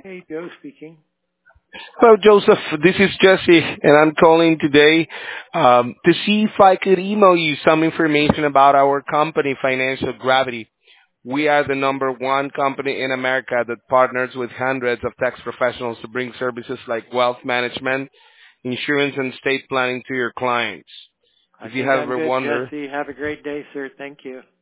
Hey, Joe speaking. Hello, Joseph. This is Jesse, and I'm calling today to see if I could email you some information about our company, Financial Gravity. We are the number one company in America that partners with hundreds of tax professionals to bring services like wealth management, insurance, and estate planning to your clients. I If you think have I'm ever good, wondered, Jesse. Have a great day, sir. Thank you.